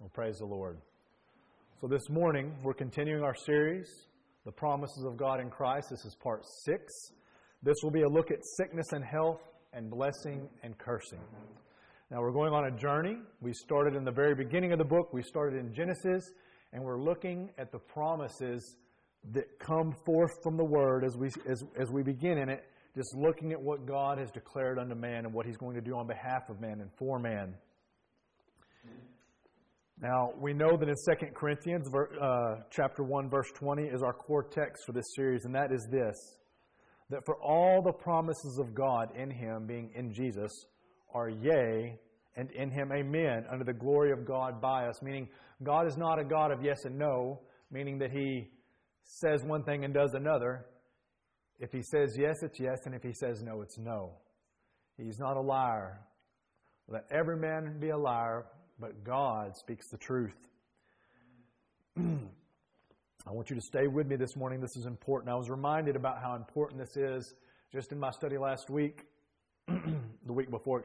Well, praise the Lord. So this morning, we're continuing our series, The Promises of God in Christ. This is part 6. This will be a look at sickness and health and blessing and cursing. Now, we're going on a journey. We started in the very beginning of the book. We started in Genesis, and we're looking at the promises that come forth from the Word as we begin in it, just looking at what God has declared unto man and what He's going to do on behalf of man and for man. Now, we know that in 2 Corinthians chapter 1, verse 20 is our core text for this series, and that is this, that for all the promises of God in Him, being in Jesus, are yea, and in Him amen, unto the glory of God by us. Meaning, God is not a God of yes and no, meaning that He says one thing and does another. If He says yes, it's yes, and if He says no, it's no. He's not a liar. Let every man be a liar, but God speaks the truth. I want you to stay with me this morning. This is important. I was reminded about how important this is just in my study last week, the week before,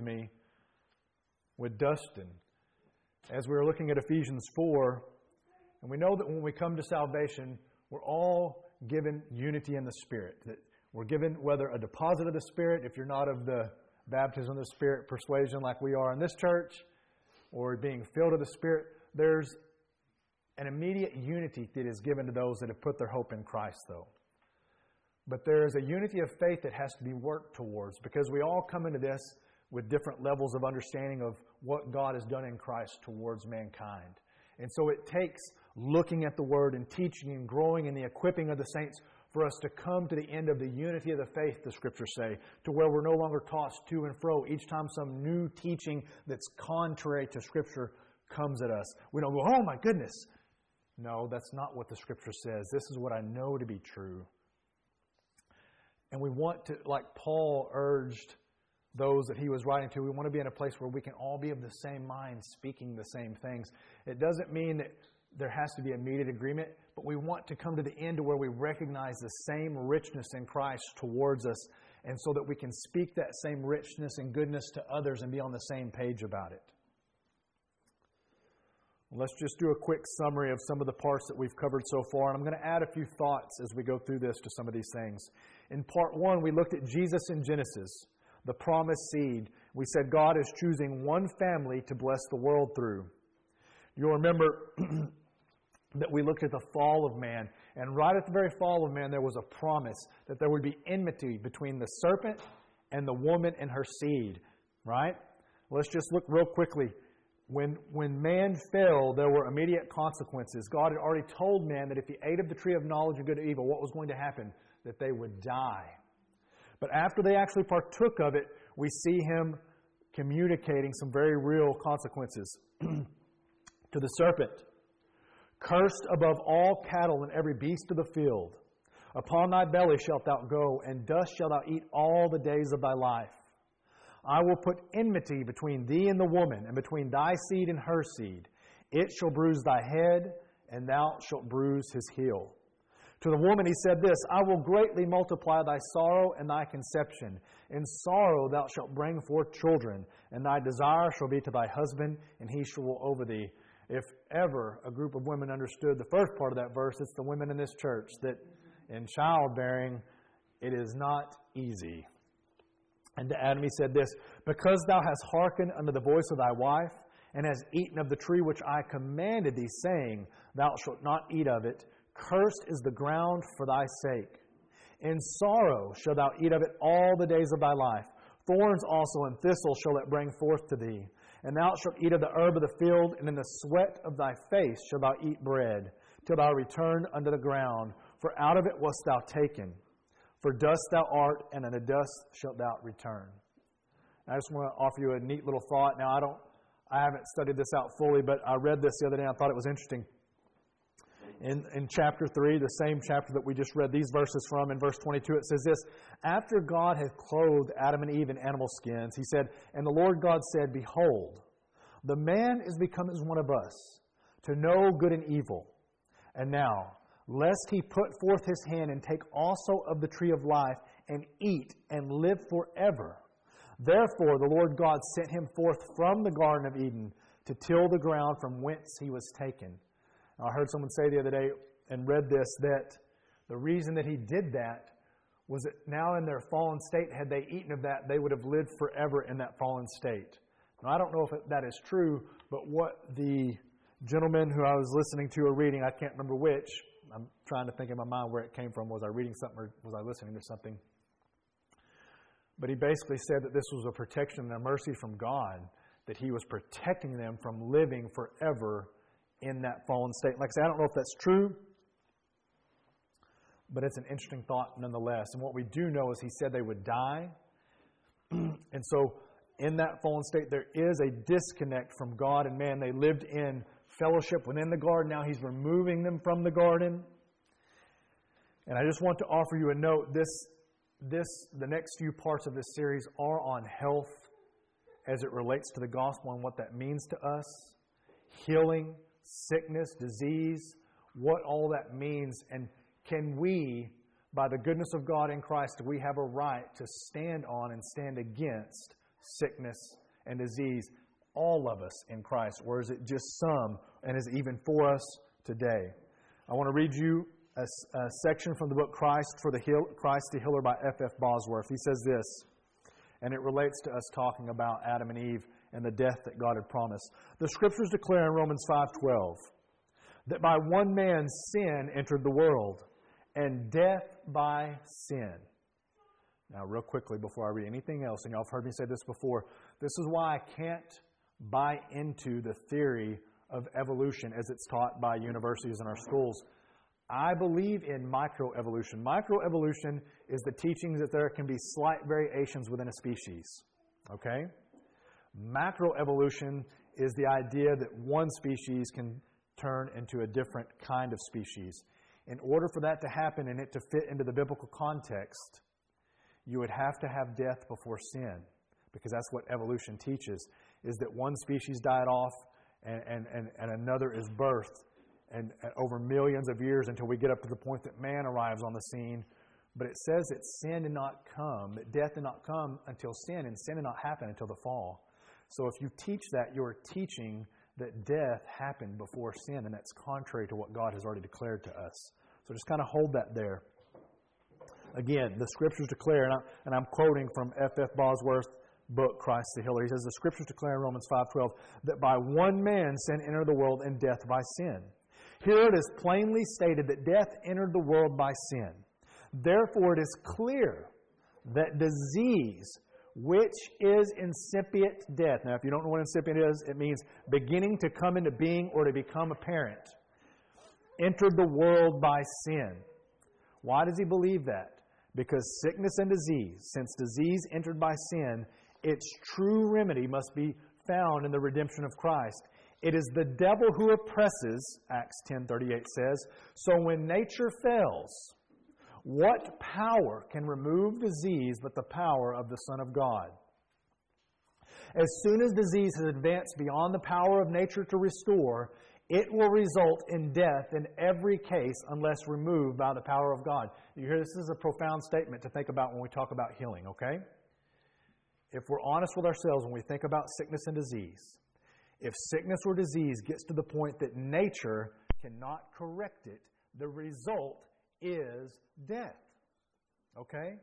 with Dustin. As we were looking at Ephesians 4, and we know that when we come to salvation, we're all given unity in the Spirit. That we're given whether a deposit of the Spirit, if you're not of the baptism of the Spirit persuasion like we are in this church, or being filled of the Spirit, there's an immediate unity that is given to those that have put their hope in Christ, though. But there is a unity of faith that has to be worked towards, because we all come into this with different levels of understanding of what God has done in Christ towards mankind. And so it takes looking at the Word and teaching and growing in the equipping of the saints for us to come to the end of the unity of the faith, the Scriptures say, to where we're no longer tossed to and fro each time some new teaching that's contrary to Scripture comes at us. We don't go, oh my goodness. No, that's not what the Scripture says. This is what I know to be true. And we want to, like Paul urged those that he was writing to, we want to be in a place where we can all be of the same mind, speaking the same things. It doesn't mean that there has to be immediate agreement, but we want to come to the end to where we recognize the same richness in Christ towards us, and so that we can speak that same richness and goodness to others and be on the same page about it. Let's just do a quick summary of some of the parts that we've covered so far, and I'm going to add a few thoughts as we go through this to some of these things. In part 1, we looked at Jesus in Genesis, the promised seed. We said God is choosing one family to bless the world through. You'll remember that we looked at the fall of man, and right at the very fall of man there was a promise that there would be enmity between the serpent and the woman and her seed, right? Let's just look real quickly. When man fell, there were immediate consequences. God had already told man that if he ate of the tree of knowledge of good and evil, what was going to happen? That they would die. But after they actually partook of it, we see Him communicating some very real consequences. To the serpent, cursed above all cattle and every beast of the field. Upon thy belly shalt thou go, and dust shalt thou eat all the days of thy life. I will put enmity between thee and the woman, and between thy seed and her seed. It shall bruise thy head, and thou shalt bruise his heel. To the woman he said this, I will greatly multiply thy sorrow and thy conception. In sorrow thou shalt bring forth children, and thy desire shall be to thy husband, and he shall rule over thee. If ever a group of women understood the first part of that verse, it's the women in this church, that in childbearing it is not easy. And to Adam he said this, because thou hast hearkened unto the voice of thy wife, and hast eaten of the tree which I commanded thee, saying, thou shalt not eat of it, cursed is the ground for thy sake. In sorrow shalt thou eat of it all the days of thy life. Thorns also and thistles shall it bring forth to thee. And thou shalt eat of the herb of the field, and in the sweat of thy face shalt thou eat bread, till thou return unto the ground. For out of it wast thou taken. For dust thou art, and unto dust shalt thou return. I just want to offer you a neat little thought. Now, I haven't studied this out fully, but I read this the other day and I thought it was interesting. In chapter 3, the same chapter that we just read these verses from, in verse 22, it says this, after God had clothed Adam and Eve in animal skins, He said, and the Lord God said, behold, the man is become as one of us, to know good and evil. And now, lest he put forth his hand and take also of the tree of life, and eat and live forever. Therefore the Lord God sent him forth from the Garden of Eden to till the ground from whence he was taken. Now, I heard someone say the other day and read this, that the reason that he did that was that now in their fallen state, had they eaten of that, they would have lived forever in that fallen state. Now, I don't know if that is true, but what the gentleman who I was listening to or reading, I can't remember which, I'm trying to think in my mind where it came from. Was I reading something or was I listening to something? But he basically said that this was a protection and a mercy from God, that he was protecting them from living forever in that fallen state. Like I say, I don't know if that's true, but it's an interesting thought nonetheless. And what we do know is he said they would die. And so in that fallen state, there is a disconnect from God and man. They lived in fellowship within the garden. Now he's removing them from the garden. And I just want to offer you a note. The next few parts of this series are on health as it relates to the gospel and what that means to us. Healing, sickness, disease, what all that means. And can we, by the goodness of God in Christ, do we have a right to stand on and stand against sickness and disease? All of us in Christ, or is it just some, and is it even for us today? I want to read you a section from the book Christ the Healer by F.F. Bosworth. He says this, and it relates to us talking about Adam and Eve and the death that God had promised. The Scriptures declare in Romans 5:12 that by one man's sin entered the world, and death by sin. Now, real quickly before I read anything else, and y'all have heard me say this before, this is why I can't buy into the theory of evolution as it's taught by universities and our schools. I believe in microevolution. Microevolution is the teaching that there can be slight variations within a species. Okay? Macroevolution is the idea that one species can turn into a different kind of species. In order for that to happen and it to fit into the biblical context, you would have to have death before sin, because that's what evolution teaches, is that one species died off and another is birthed, and over millions of years until we get up to the point that man arrives on the scene. But it says that sin did not come, that death did not come until sin, and sin did not happen until the fall. So if you teach that, you're teaching that death happened before sin, and that's contrary to what God has already declared to us. So just kind of hold that there. Again, the Scriptures declare, and I'm quoting from F.F. Bosworth's book, Christ the Healer. He says, the Scriptures declare in Romans 5:12 that by one man sin entered the world, and death by sin. Here it is plainly stated that death entered the world by sin. Therefore it is clear that disease, which is incipient death. Now, if you don't know what incipient is, it means beginning to come into being or to become apparent, entered the world by sin. Why does he believe that? Because sickness and disease, since disease entered by sin, its true remedy must be found in the redemption of Christ. It is the devil who oppresses, Acts 10:38 says, so when nature fails, what power can remove disease but the power of the Son of God? As soon as disease has advanced beyond the power of nature to restore, it will result in death in every case unless removed by the power of God. You hear, this is a profound statement to think about when we talk about healing, okay? If we're honest with ourselves when we think about sickness and disease, if sickness or disease gets to the point that nature cannot correct it, the result is death. Okay?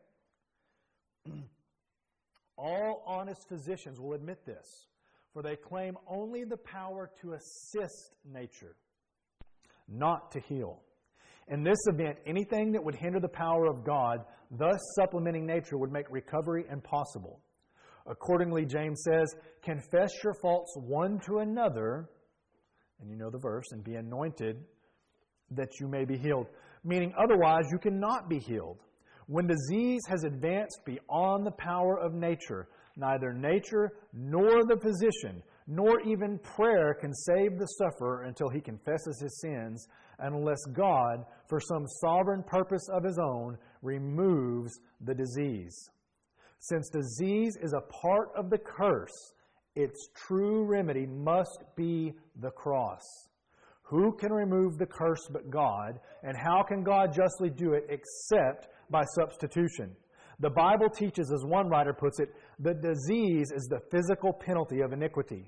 All honest physicians will admit this, for they claim only the power to assist nature, not to heal. In this event, anything that would hinder the power of God, thus supplementing nature, would make recovery impossible. Accordingly, James says, confess your faults one to another, and you know the verse, and be anointed that you may be healed. Meaning, otherwise, you cannot be healed. When disease has advanced beyond the power of nature, neither nature nor the physician, nor even prayer can save the sufferer until he confesses his sins, unless God, for some sovereign purpose of His own, removes the disease. Since disease is a part of the curse, its true remedy must be the cross. Who can remove the curse but God? And how can God justly do it except by substitution? The Bible teaches, as one writer puts it, that disease is the physical penalty of iniquity.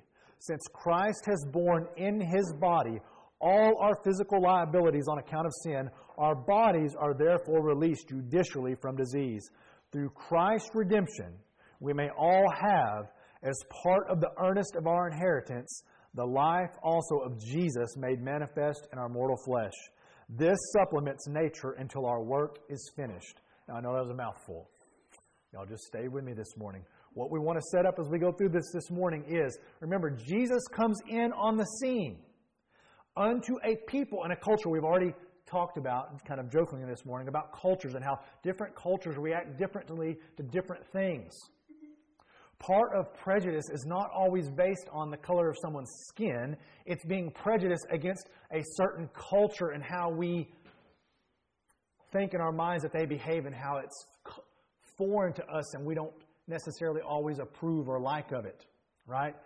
Since Christ has borne in His body all our physical liabilities on account of sin, our bodies are therefore released judicially from disease. Through Christ's redemption, we may all have, as part of the earnest of our inheritance, the life also of Jesus made manifest in our mortal flesh. This supplements nature until our work is finished. Now, I know that was a mouthful. Y'all just stay with me this morning. What we want to set up as we go through this morning is, remember, Jesus comes in on the scene unto a people and a culture. We've already talked about, kind of jokingly this morning, about cultures and how different cultures react differently to different things. Part of prejudice is not always based on the color of someone's skin. It's being prejudiced against a certain culture and how we think in our minds that they behave and how it's foreign to us and we don't necessarily always approve or like of it, right?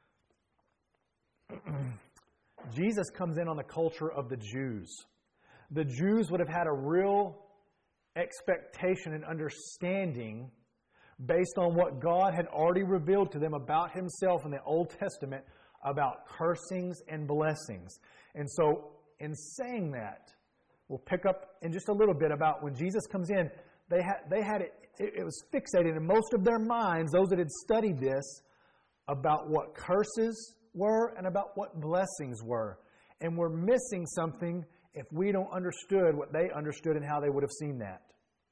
Jesus comes in on the culture of the Jews. The Jews would have had a real expectation and understanding based on what God had already revealed to them about Himself in the Old Testament about cursings and blessings. And so, in saying that, we'll pick up in just a little bit about when Jesus comes in, they had it was fixated in most of their minds, those that had studied this, about what curses were and about what blessings were. And we're missing something if we don't understood what they understood and how they would have seen that.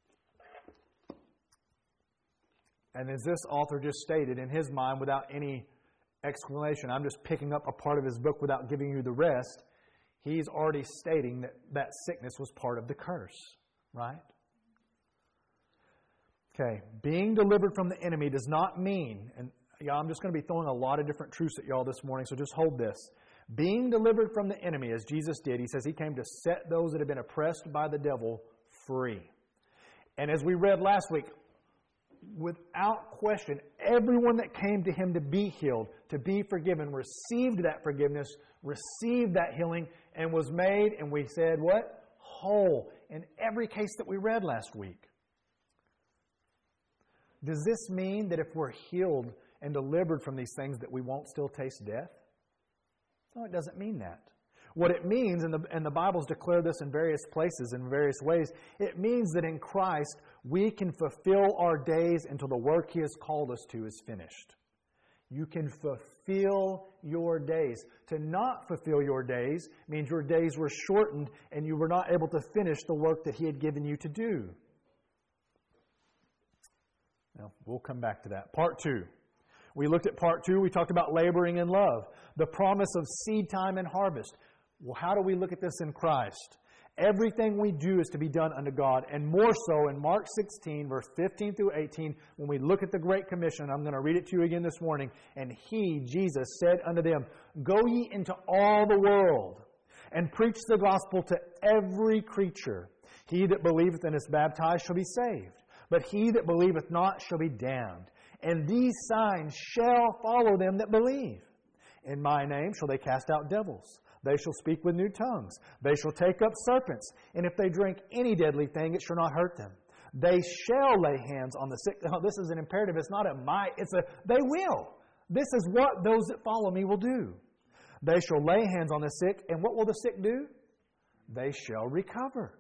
And as this author just stated, in his mind, without any explanation, I'm just picking up a part of his book without giving you the rest, he's already stating that that sickness was part of the curse, right? Okay, being delivered from the enemy does not mean, and I'm just going to be throwing a lot of different truths at y'all this morning, so just hold this. Being delivered from the enemy, as Jesus did, He says He came to set those that have been oppressed by the devil free. And as we read last week, without question, everyone that came to Him to be healed, to be forgiven, received that forgiveness, received that healing, and was made, and we said what? Whole. In every case that we read last week. Does this mean that if we're healed and delivered from these things that we won't still taste death? No, it doesn't mean that. What it means, and the Bible's declared this in various places, in various ways, it means that in Christ we can fulfill our days until the work He has called us to is finished. You can fulfill your days. To not fulfill your days means your days were shortened and you were not able to finish the work that He had given you to do. Now, we'll come back to that. Part 2. We looked at part 2. We talked about laboring in love. The promise of seed time and harvest. Well, how do we look at this in Christ? Everything we do is to be done unto God. And more so in Mark 16, verse 15 through 18, when we look at the Great Commission, I'm going to read it to you again this morning. And He, Jesus, said unto them, Go ye into all the world, and preach the gospel to every creature. He that believeth and is baptized shall be saved, but he that believeth not shall be damned. And these signs shall follow them that believe. In my name shall they cast out devils. They shall speak with new tongues. They shall take up serpents. And if they drink any deadly thing, it shall not hurt them. They shall lay hands on the sick. Oh, this is an imperative. It's not a might. It's a they will. This is what those that follow me will do. They shall lay hands on the sick. And what will the sick do? They shall recover.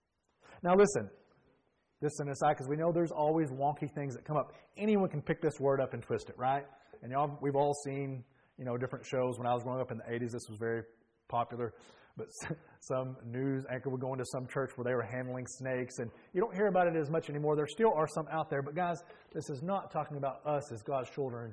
Now listen. This is an aside because we know there's always wonky things that come up. Anyone can pick this word up and twist it, right? And we've all seen, different shows. When I was growing up in the 80s, this was very popular. But some news anchor would go into some church where they were handling snakes. And you don't hear about it as much anymore. There still are some out there. But guys, this is not talking about us as God's children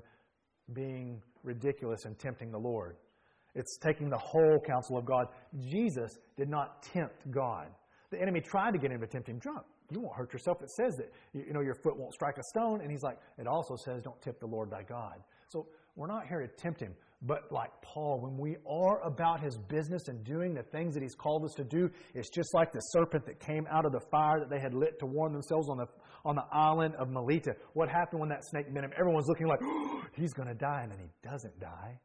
being ridiculous and tempting the Lord. It's taking the whole counsel of God. Jesus did not tempt God. The enemy tried to get him to tempt Him. Jump. You won't hurt yourself. It says that your foot won't strike a stone. And He's like, it also says don't tempt the Lord thy God. So we're not here to tempt Him. But like Paul, when we are about His business and doing the things that He's called us to do, it's just like the serpent that came out of the fire that they had lit to warm themselves on the island of Melita. What happened when that snake bit him? Everyone's looking like, oh, he's going to die. And then he doesn't die.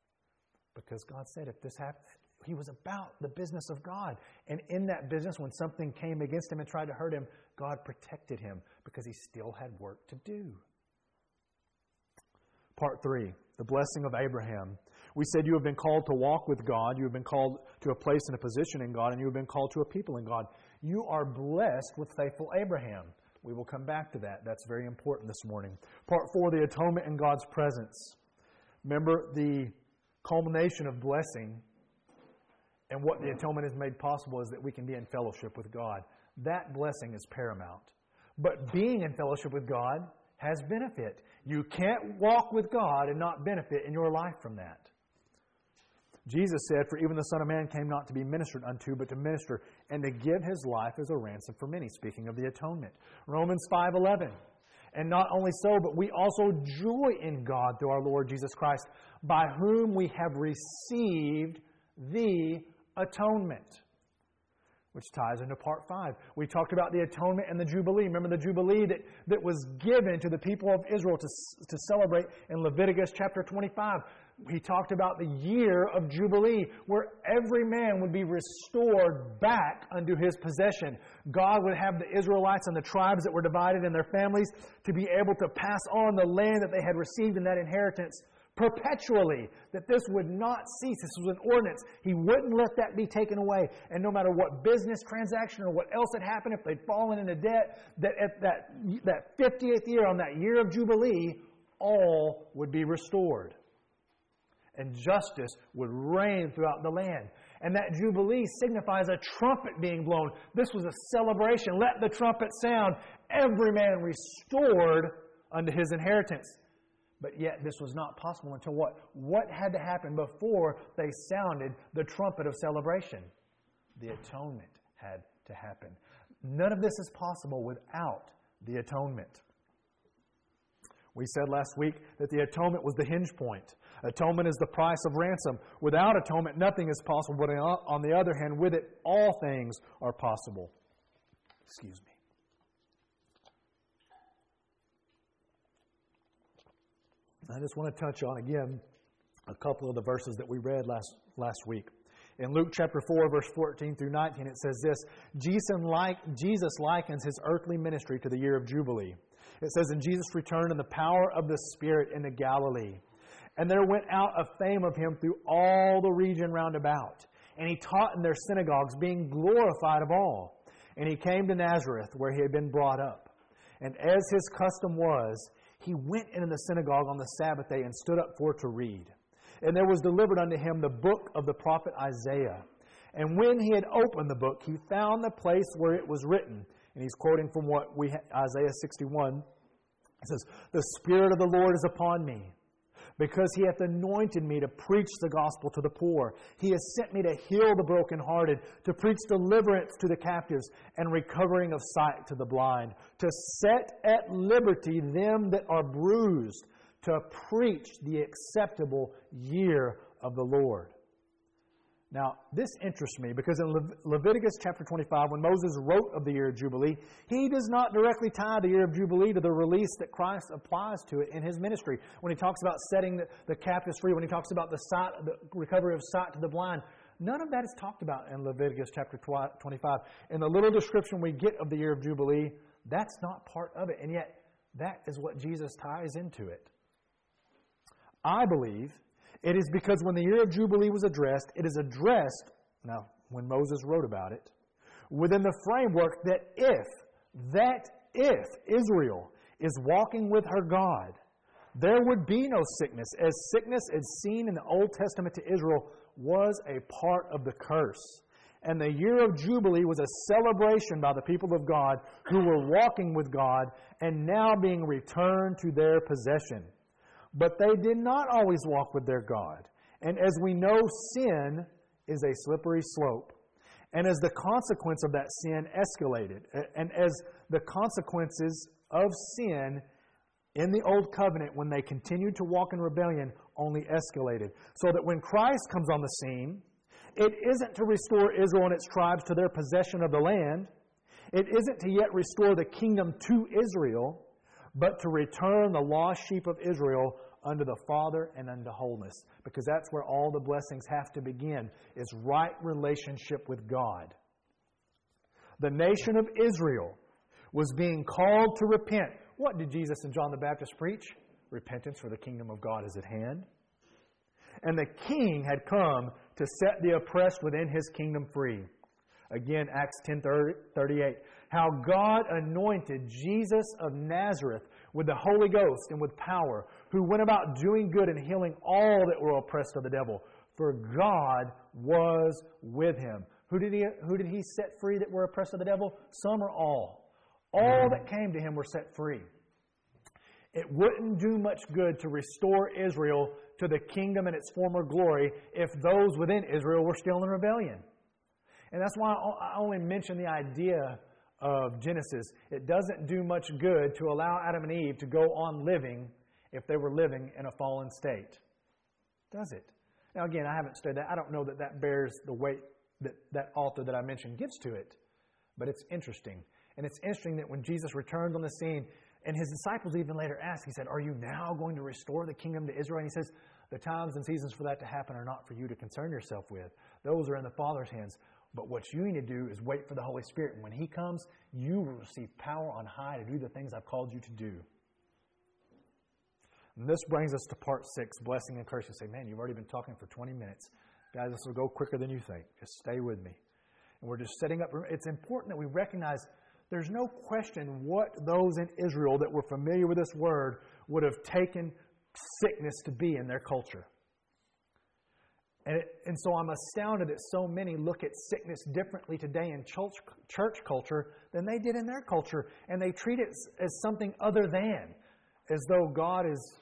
Because God said if this happened, he was about the business of God. And in that business, when something came against him and tried to hurt him, God protected him because he still had work to do. Part 3, the blessing of Abraham. We said you have been called to walk with God. You have been called to a place and a position in God, and you have been called to a people in God. You are blessed with faithful Abraham. We will come back to that. That's very important this morning. Part 4, the atonement in God's presence. Remember, the culmination of blessing and what the atonement has made possible is that we can be in fellowship with God. That blessing is paramount. But being in fellowship with God has benefit. You can't walk with God and not benefit in your life from that. Jesus said, "For even the Son of Man came not to be ministered unto, but to minister, and to give His life as a ransom for many," speaking of the atonement. Romans 5:11. "And not only so, but we also joy in God through our Lord Jesus Christ, by whom we have received the atonement." Which ties into part 5. We talked about the atonement and the Jubilee. Remember the Jubilee that was given to the people of Israel to celebrate in Leviticus chapter 25. He talked about the year of Jubilee, where every man would be restored back unto his possession. God would have the Israelites and the tribes that were divided in their families to be able to pass on the land that they had received in that inheritance perpetually, that this would not cease. This was an ordinance. He wouldn't let that be taken away. And no matter what business transaction or what else had happened, if they'd fallen into debt, that at that 50th year, on that year of Jubilee, all would be restored. And justice would reign throughout the land. And that Jubilee signifies a trumpet being blown. This was a celebration. Let the trumpet sound. Every man restored unto his inheritance. But yet this was not possible until what? What had to happen before they sounded the trumpet of celebration? The atonement had to happen. None of this is possible without the atonement. We said last week that the atonement was the hinge point. Atonement is the price of ransom. Without atonement, nothing is possible. But on the other hand, with it, all things are possible. Excuse me. I just want to touch on, again, a couple of the verses that we read last week. In Luke chapter 4, verse 14 through 19, it says this: Jesus likens His earthly ministry to the year of Jubilee. It says, "And Jesus returned in the power of the Spirit into Galilee. And there went out a fame of Him through all the region round about. And He taught in their synagogues, being glorified of all. And He came to Nazareth, where He had been brought up. And as His custom was, He went into the synagogue on the Sabbath day and stood up for to read. And there was delivered unto Him the book of the prophet Isaiah. And when He had opened the book, He found the place where it was written." And he's quoting from Isaiah 61. It says, "The Spirit of the Lord is upon me, because He hath anointed me to preach the gospel to the poor. He has sent me to heal the brokenhearted, to preach deliverance to the captives, and recovering of sight to the blind, to set at liberty them that are bruised, to preach the acceptable year of the Lord." Now, this interests me because in Leviticus chapter 25, when Moses wrote of the year of Jubilee, he does not directly tie the year of Jubilee to the release that Christ applies to it in His ministry. When He talks about setting the captives free, when He talks about the recovery of sight to the blind, none of that is talked about in Leviticus chapter 25. In the little description we get of the year of Jubilee, that's not part of it. And yet, that is what Jesus ties into it. I believe it is because when the year of Jubilee was addressed, it is addressed, now, when Moses wrote about it, within the framework that if Israel is walking with her God, there would be no sickness, as sickness as seen in the Old Testament to Israel was a part of the curse. And the year of Jubilee was a celebration by the people of God who were walking with God and now being returned to their possession. But they did not always walk with their God. And as we know, sin is a slippery slope. And as the consequence of that sin escalated, and as the consequences of sin in the Old Covenant, when they continued to walk in rebellion, only escalated. So that when Christ comes on the scene, it isn't to restore Israel and its tribes to their possession of the land. It isn't to yet restore the kingdom to Israel, but to return the lost sheep of Israel unto the Father and unto wholeness. Because that's where all the blessings have to begin, is right relationship with God. The nation of Israel was being called to repent. What did Jesus and John the Baptist preach? Repentance, for the kingdom of God is at hand. and the king had come to set the oppressed within his kingdom free. Again, Acts 10:38. How God anointed Jesus of Nazareth with the Holy Ghost and with power, who went about doing good and healing all that were oppressed of the devil, for God was with him. Who did he set free that were oppressed of the devil? Some or all? All that came to him were set free. It wouldn't do much good to restore Israel to the kingdom and its former glory if those within Israel were still in rebellion. And that's why I only mention the idea of Genesis. It doesn't do much good to allow Adam and Eve to go on living if they were living in a fallen state. Does it? Now again, I haven't studied that. I don't know that that bears the weight that author that I mentioned gives to it. But it's interesting. And it's interesting that when Jesus returns on the scene, and his disciples even later asked, he said, are you now going to restore the kingdom to Israel? And he says, the times and seasons for that to happen are not for you to concern yourself with. Those are in the Father's hands. But what you need to do is wait for the Holy Spirit. And when He comes, you will receive power on high to do the things I've called you to do. And this brings us to part 6, blessing and cursing. Say, man, you've already been talking for 20 minutes. Guys, this will go quicker than you think. Just stay with me. And we're just setting up. It's important that we recognize there's no question what those in Israel that were familiar with this word would have taken sickness to be in their culture. And so I'm astounded that so many look at sickness differently today in church culture than they did in their culture. And they treat it as something other than, as though God is...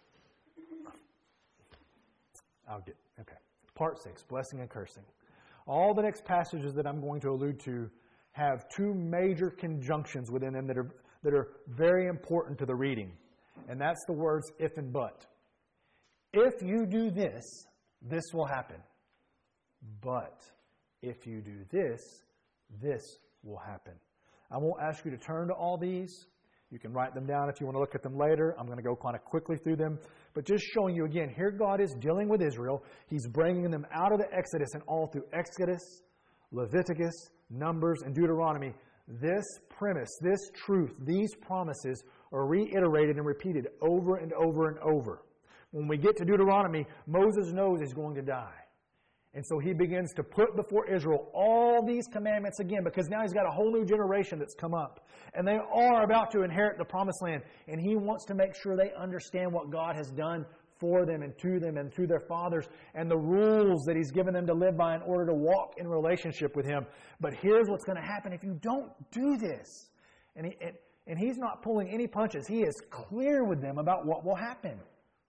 Okay. Part 6, blessing and cursing. All the next passages that I'm going to allude to have two major conjunctions within them that are very important to the reading. And that's the words if and but. If you do this, this will happen. But if you do this, this will happen. I won't ask you to turn to all these. You can write them down if you want to look at them later. I'm going to go kind of quickly through them. But just showing you again, here God is dealing with Israel. He's bringing them out of the Exodus, and all through Exodus, Leviticus, Numbers, and Deuteronomy, this premise, this truth, these promises are reiterated and repeated over and over and over. When we get to Deuteronomy, Moses knows he's going to die. And so he begins to put before Israel all these commandments again, because now he's got a whole new generation that's come up. And they are about to inherit the promised land. And he wants to make sure they understand what God has done for them and through their fathers, and the rules that He's given them to live by in order to walk in relationship with Him. But here's what's going to happen if you don't do this. And He's not pulling any punches. He is clear with them about what will happen.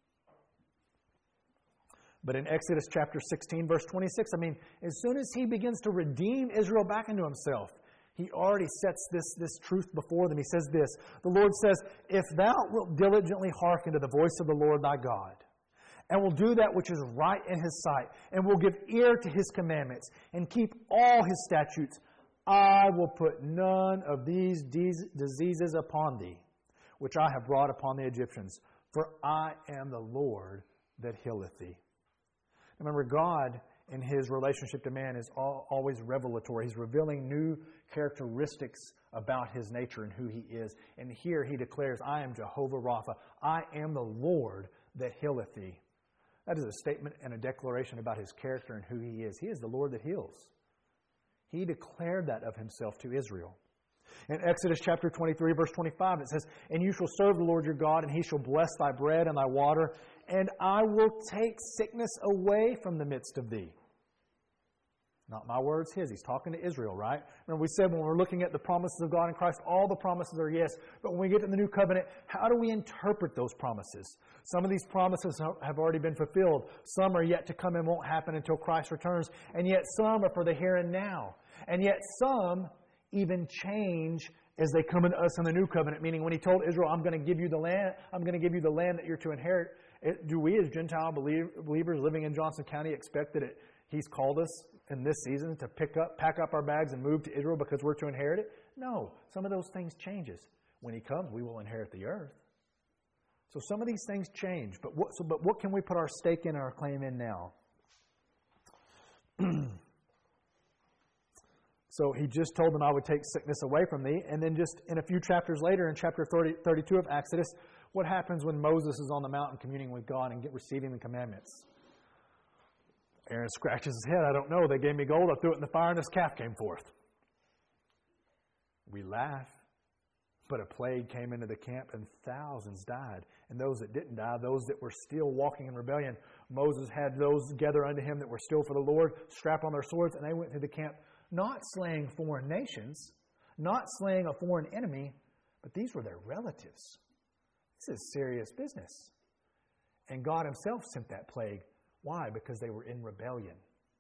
But in Exodus chapter 16, verse 26, as soon as He begins to redeem Israel back into Himself, He already sets this truth before them. He says this, the Lord says, if thou wilt diligently hearken to the voice of the Lord thy God, and will do that which is right in His sight, and will give ear to His commandments, and keep all His statutes, I will put none of these diseases upon thee, which I have brought upon the Egyptians, for I am the Lord that healeth thee. Remember, God, in His relationship to man, is always revelatory. He's revealing new characteristics about His nature and who He is. And here He declares, I am Jehovah Rapha. I am the Lord that healeth thee. That is a statement and a declaration about His character and who He is. He is the Lord that heals. He declared that of Himself to Israel. In Exodus chapter 23, verse 25, it says, and you shall serve the Lord your God, and He shall bless thy bread and thy water, and I will take sickness away from the midst of thee. Not my words, His. He's talking to Israel, right? Remember we said when we're looking at the promises of God in Christ, all the promises are yes. But when we get to the new covenant, how do we interpret those promises? Some of these promises have already been fulfilled. Some are yet to come and won't happen until Christ returns. And yet some are for the here and now. And yet some even change as they come into us in the new covenant. Meaning when He told Israel, I'm going to give you the land, I'm going to give you the land that you're to inherit. Do we as Gentile believers living in Johnson County expect that He's called us in this season to pack up our bags and move to Israel because we're to inherit it? No. Some of those things changes. When He comes, we will inherit the earth. So some of these things change. But what can we put our stake in and our claim in now? So He just told them, I would take sickness away from thee. And then just in a few chapters later, in chapter 32 of Exodus, what happens when Moses is on the mountain communing with God and receiving the commandments? Aaron scratches his head. I don't know. They gave me gold. I threw it in the fire and this calf came forth. We laugh. But a plague came into the camp and thousands died. And those that didn't die, those that were still walking in rebellion, Moses had those gather unto him that were still for the Lord, strap on their swords, and they went through the camp, not slaying foreign nations, not slaying a foreign enemy, but these were their relatives. This is serious business. And God himself sent that plague. Why? Because they were in rebellion.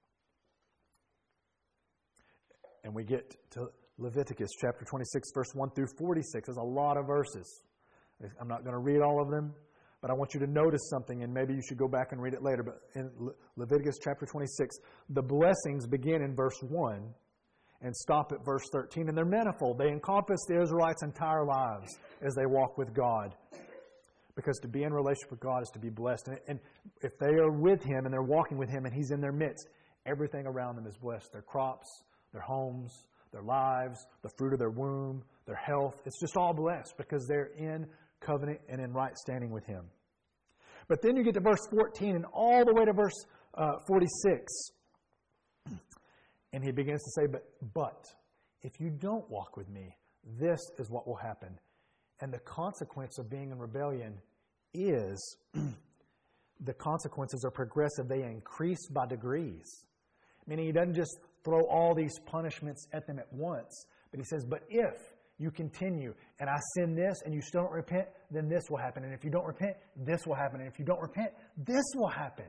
And we get to Leviticus chapter 26, verse 1 through 46. There's a lot of verses. I'm not going to read all of them, but I want you to notice something, and maybe you should go back and read it later. But in Leviticus chapter 26, the blessings begin in verse 1 and stop at verse 13, and they're manifold. They encompass the Israelites' entire lives as they walk with God. Because to be in relationship with God is to be blessed. And if they are with Him and they're walking with Him and He's in their midst, everything around them is blessed. Their crops, their homes, their lives, the fruit of their womb, their health. It's just all blessed because they're in covenant and in right standing with Him. But then you get to verse 14 and all the way to verse 46. And he begins to say, but if you don't walk with me, this is what will happen. And the consequence of being in rebellion is, the consequences are progressive. They increase by degrees. Meaning he doesn't just throw all these punishments at them at once. But he says, but if you continue and I send this and you still don't repent, then this will happen. And if you don't repent, this will happen. And if you don't repent, this will happen.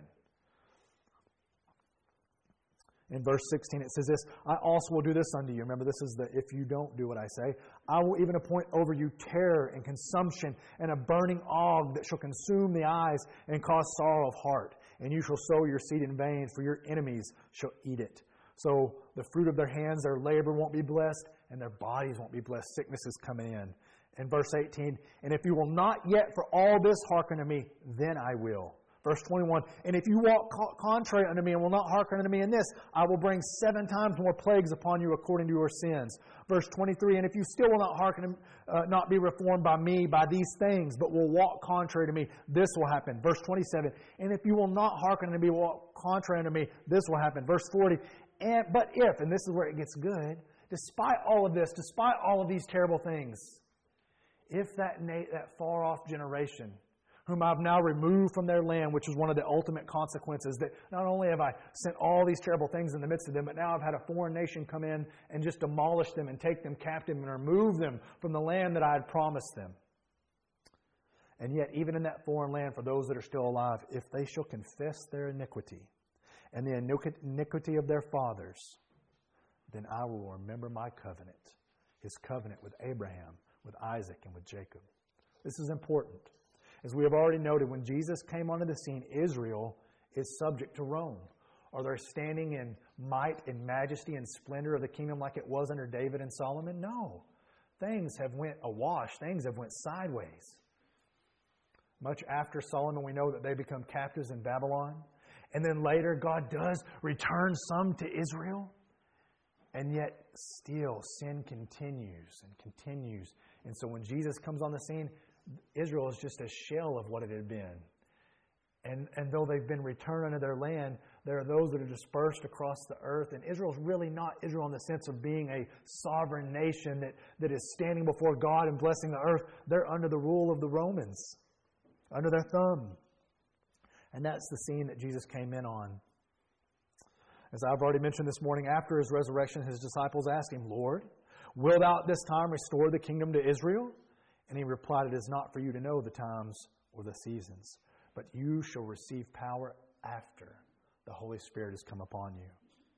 In verse 16 it says this, I also will do this unto you. Remember, this is the if you don't do what I say. I will even appoint over you terror and consumption and a burning ague that shall consume the eyes and cause sorrow of heart. And you shall sow your seed in vain, for your enemies shall eat it. So the fruit of their hands, their labor won't be blessed, and their bodies won't be blessed. Sickness is coming in. In verse 18, and if you will not yet for all this hearken to me, then I will. Verse 21, and if you walk contrary unto me and will not hearken unto me in this, I will bring 7 times more plagues upon you according to your sins. Verse 23, and if you still will not hearken, not be reformed by me by these things, but will walk contrary to me, this will happen. Verse 27, and if you will not hearken unto me, walk contrary unto me, this will happen. Verse 40, but if, and this is where it gets good, despite all of this, despite all of these terrible things, if that far off generation, whom I've now removed from their land, which is one of the ultimate consequences, that not only have I sent all these terrible things in the midst of them, but now I've had a foreign nation come in and just demolish them and take them captive and remove them from the land that I had promised them. And yet, even in that foreign land, for those that are still alive, if they shall confess their iniquity and the iniquity of their fathers, then I will remember my covenant, His covenant with Abraham, with Isaac, and with Jacob. This is important. As we have already noted, when Jesus came onto the scene, Israel is subject to Rome. Are they standing in might and majesty and splendor of the kingdom like it was under David and Solomon? No. Things have went awash. Things have went sideways. Much after Solomon, we know that they become captives in Babylon. And then later, God does return some to Israel. And yet, still, sin continues and continues. And so when Jesus comes on the scene, Israel is just a shell of what it had been. And though they've been returned unto their land, there are those that are dispersed across the earth. And Israel's really not Israel in the sense of being a sovereign nation that is standing before God and blessing the earth. They're under the rule of the Romans, under their thumb. And that's the scene that Jesus came in on. As I've already mentioned this morning, after His resurrection, His disciples asked Him, Lord, wilt Thou at this time restore the kingdom to Israel? And He replied, it is not for you to know the times or the seasons, but you shall receive power after the Holy Spirit has come upon you.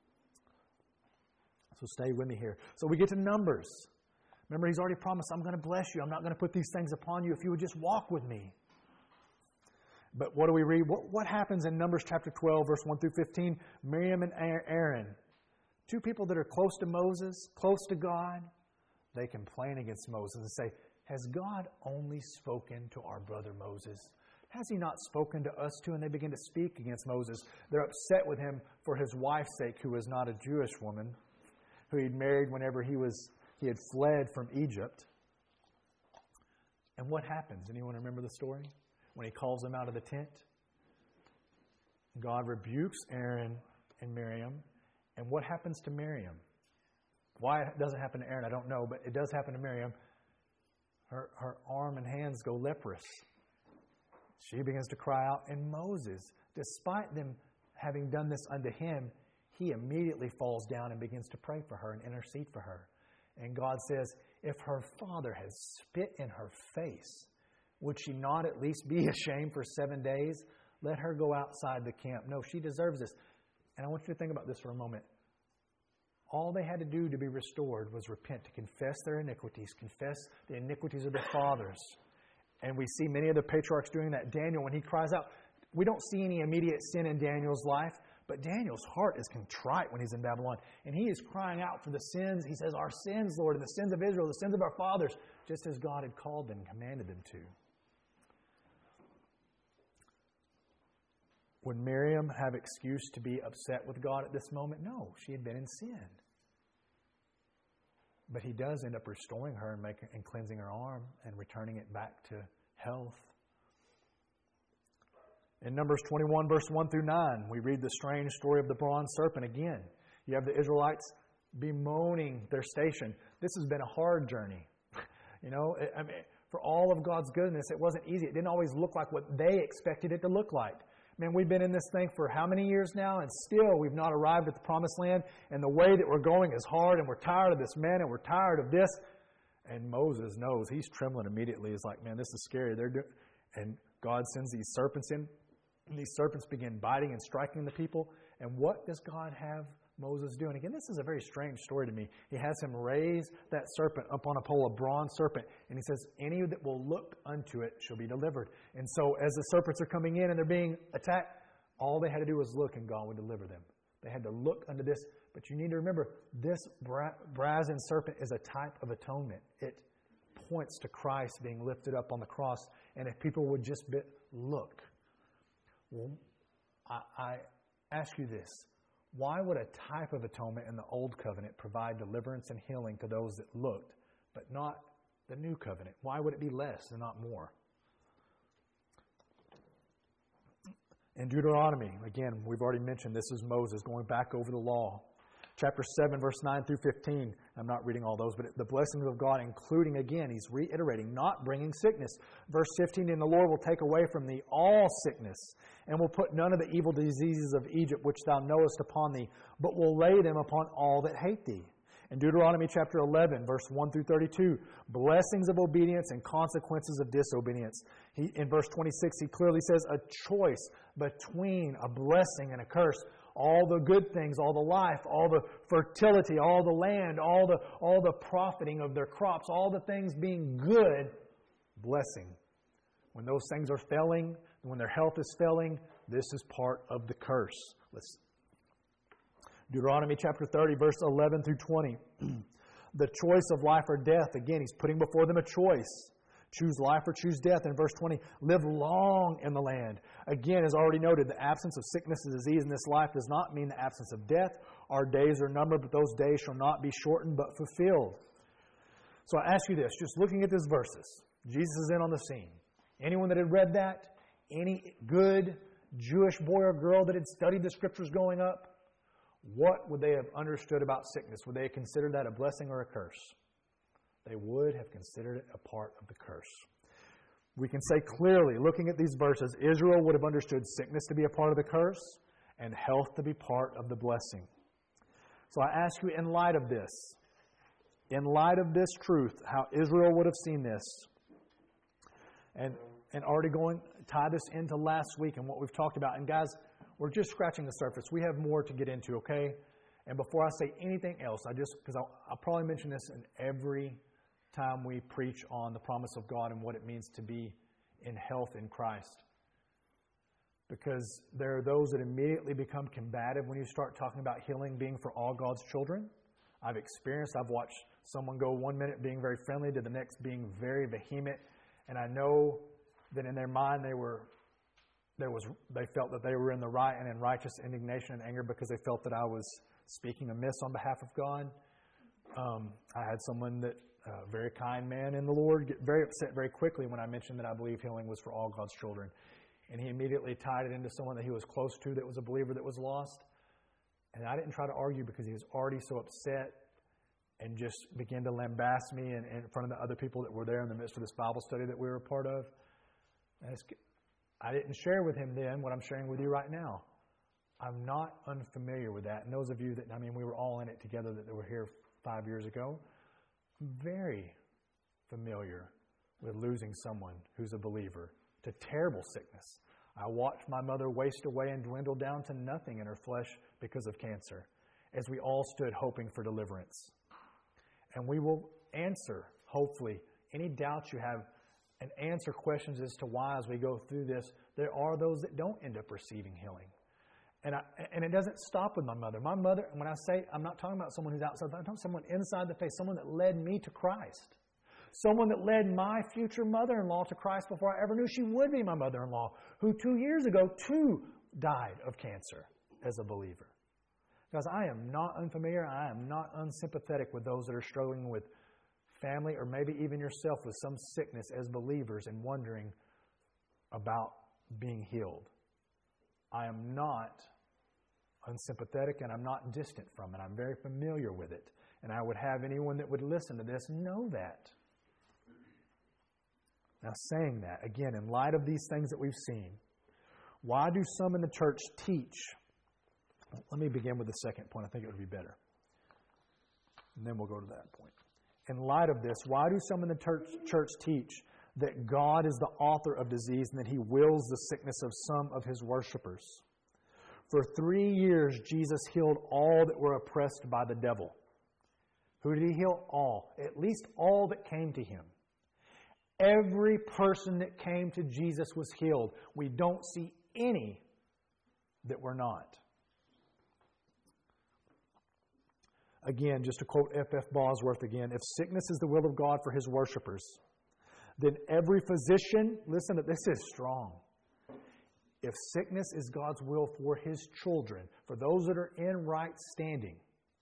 So stay with me here. So we get to Numbers. Remember, He's already promised, I'm going to bless you. I'm not going to put these things upon you if you would just walk with me. But what do we read? What happens in Numbers chapter 12, verse 1 through 15? Miriam and Aaron, 2 people that are close to Moses, close to God, they complain against Moses and say, has God only spoken to our brother Moses? Has He not spoken to us too? And they begin to speak against Moses. They're upset with him for his wife's sake, who was not a Jewish woman, who he'd married whenever he had fled from Egypt. And what happens? Anyone remember the story? When he calls them out of the tent, God rebukes Aaron and Miriam. And what happens to Miriam? Why it doesn't happen to Aaron, I don't know, but it does happen to Miriam. Her arm and hands go leprous. She begins to cry out. And Moses, despite them having done this unto him, he immediately falls down and begins to pray for her and intercede for her. And God says, if her father has spit in her face, would she not at least be ashamed for 7 days? Let her go outside the camp. No, she deserves this. And I want you to think about this for a moment. All they had to do to be restored was repent, to confess their iniquities, confess the iniquities of their fathers. And we see many of the patriarchs doing that. Daniel, when he cries out, we don't see any immediate sin in Daniel's life, but Daniel's heart is contrite when he's in Babylon. And he is crying out for the sins. He says, our sins, Lord, and the sins of Israel, the sins of our fathers, just as God had called them and commanded them to. Would Miriam have excuse to be upset with God at this moment? No, she had been in sin. But he does end up restoring her and cleansing her arm and returning it back to health. In Numbers 21, verse 1 through 9, we read the strange story of the bronze serpent again. You have the Israelites bemoaning their station. This has been a hard journey. For all of God's goodness, it wasn't easy. It didn't always look like what they expected it to look like. Man, we've been in this thing for how many years now, and still we've not arrived at the promised land, and the way that we're going is hard, and we're tired of this man, and we're tired of this. And Moses knows. He's trembling immediately. He's like, man, this is scary. And God sends these serpents in, and these serpents begin biting and striking the people. And what does God have Moses do? And again, this is a very strange story to me. He has him raise that serpent up on a pole, a bronze serpent. And he says, any that will look unto it shall be delivered. And so as the serpents are coming in and they're being attacked, all they had to do was look and God would deliver them. They had to look unto this. But you need to remember, this brazen serpent is a type of atonement. It points to Christ being lifted up on the cross. And if people would just look. Well, I ask you this. Why would a type of atonement in the Old Covenant provide deliverance and healing to those that looked, but not the New Covenant? Why would it be less and not more? In Deuteronomy, again, we've already mentioned this is Moses going back over the law. Chapter 7, verse 9 through 15. I'm not reading all those, but the blessings of God, including, again, he's reiterating, not bringing sickness. Verse 15, and the Lord will take away from thee all sickness, and will put none of the evil diseases of Egypt, which thou knowest, upon thee, but will lay them upon all that hate thee. In Deuteronomy chapter 11, verse 1 through 32, blessings of obedience and consequences of disobedience. In verse 26, he clearly says a choice between a blessing and a curse. All the good things, all the life, all the fertility, all the land, all the profiting of their crops, all the things being good, blessing. When those things are failing, when their health is failing, this is part of the curse. Deuteronomy chapter 30, verse 11 through 20. The choice of life or death. Again, he's putting before them a choice. Choose life or choose death. In verse 20, live long in the land. Again, as already noted, the absence of sickness and disease in this life does not mean the absence of death. Our days are numbered, but those days shall not be shortened, but fulfilled. So I ask you this, just looking at these verses, Jesus is in on the scene. Anyone that had read that, any good Jewish boy or girl that had studied the Scriptures growing up, what would they have understood about sickness? Would they have considered that a blessing or a curse? They would have considered it a part of the curse. We can say clearly, looking at these verses, Israel would have understood sickness to be a part of the curse and health to be part of the blessing. So I ask you, in light of this truth, how Israel would have seen this, and already tie this into last week and what we've talked about. And guys, we're just scratching the surface. We have more to get into, okay? And before I say anything else, because I'll probably mention this in every time we preach on the promise of God and what it means to be in health in Christ. Because there are those that immediately become combative when you start talking about healing being for all God's children. I've watched someone go 1 minute being very friendly to the next being very vehement. And I know that in their mind they felt that they were in the right and in righteous indignation and anger because they felt that I was speaking amiss on behalf of God. I had someone that, a very kind man in the Lord, get very upset very quickly when I mentioned that I believe healing was for all God's children. And he immediately tied it into someone that he was close to that was a believer that was lost. And I didn't try to argue because he was already so upset and just began to lambast me in front of the other people that were there in the midst of this Bible study that we were a part of. I didn't share with him then what I'm sharing with you right now. I'm not unfamiliar with that. And those of you that, we were all in it together that were here 5 years ago. I'm very familiar with losing someone who's a believer to terrible sickness. I watched my mother waste away and dwindle down to nothing in her flesh because of cancer, as we all stood hoping for deliverance. And we will answer, hopefully, any doubts you have and answer questions as to why as we go through this. There are those that don't end up receiving healing. And it doesn't stop with my mother. My mother, when I say, I'm not talking about someone who's outside, I'm talking about someone inside the faith, someone that led me to Christ. Someone that led my future mother-in-law to Christ before I ever knew she would be my mother-in-law, who 2 years ago, too, died of cancer as a believer. Guys, I am not unfamiliar. I am not unsympathetic with those that are struggling with family or maybe even yourself with some sickness as believers and wondering about being healed. I am not unsympathetic and I'm not distant from it. I'm very familiar with it. And I would have anyone that would listen to this know that. Now, saying that, again, in light of these things that we've seen, why do some in the church teach? Let me begin with the second point. I think it would be better. And then we'll go to that point. In light of this, why do some in the church teach that God is the author of disease and that He wills the sickness of some of His worshipers? For 3 years, Jesus healed all that were oppressed by the devil. Who did He heal? All. At least all that came to Him. Every person that came to Jesus was healed. We don't see any that were not. Again, just to quote F.F. Bosworth again, if sickness is the will of God for His worshipers, then every physician, listen, this is strong. If sickness is God's will for His children, for those that are in right standing,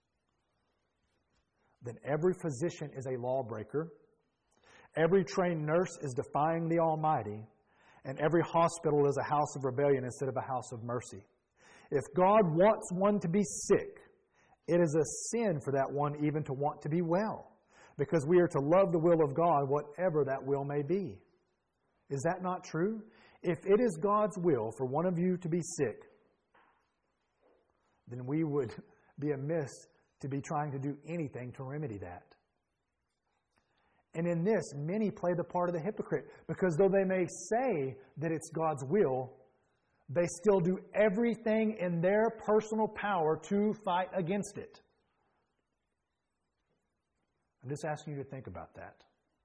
then every physician is a lawbreaker, every trained nurse is defying the Almighty, and every hospital is a house of rebellion instead of a house of mercy. If God wants one to be sick, it is a sin for that one even to want to be well, because we are to love the will of God, whatever that will may be. Is that not true? If it is God's will for one of you to be sick, then we would be amiss to be trying to do anything to remedy that. And in this, many play the part of the hypocrite, because though they may say that it's God's will, they still do everything in their personal power to fight against it. I'm just asking you to think about that.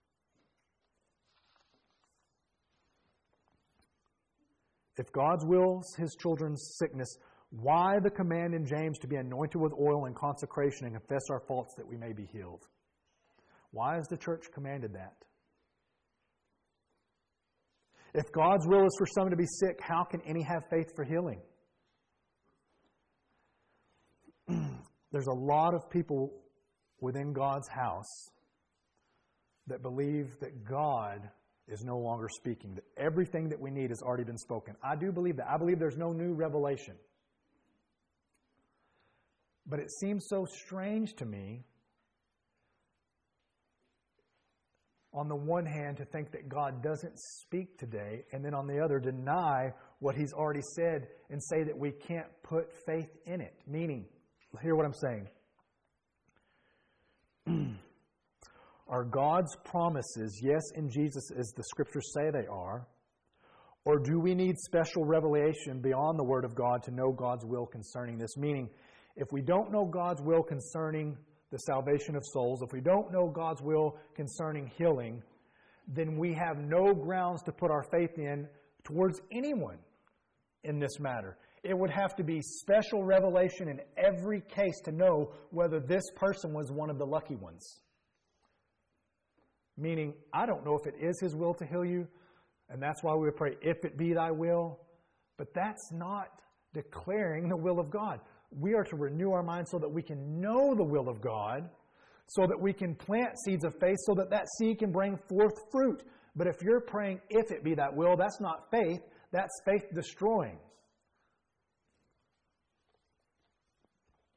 If God's wills His children's sickness, why the command in James to be anointed with oil and consecration and confess our faults that we may be healed? Why has the church commanded that? If God's will is for some to be sick, how can any have faith for healing? There's a lot of people within God's house that believe that God is no longer speaking, that everything that we need has already been spoken. I do believe that. I believe there's no new revelation. But it seems so strange to me, on the one hand, to think that God doesn't speak today, and then on the other, deny what He's already said and say that we can't put faith in it. Meaning, hear what I'm saying. Are God's promises yes in Jesus as the Scriptures say they are? Or do we need special revelation beyond the Word of God to know God's will concerning this? Meaning, if we don't know God's will concerning the salvation of souls, if we don't know God's will concerning healing, then we have no grounds to put our faith in towards anyone in this matter. It would have to be special revelation in every case to know whether this person was one of the lucky ones. Meaning, I don't know if it is His will to heal you, and that's why we pray, if it be Thy will. But that's not declaring the will of God. We are to renew our minds so that we can know the will of God, so that we can plant seeds of faith, so that that seed can bring forth fruit. But if you're praying, if it be that will, that's not faith, that's faith destroying.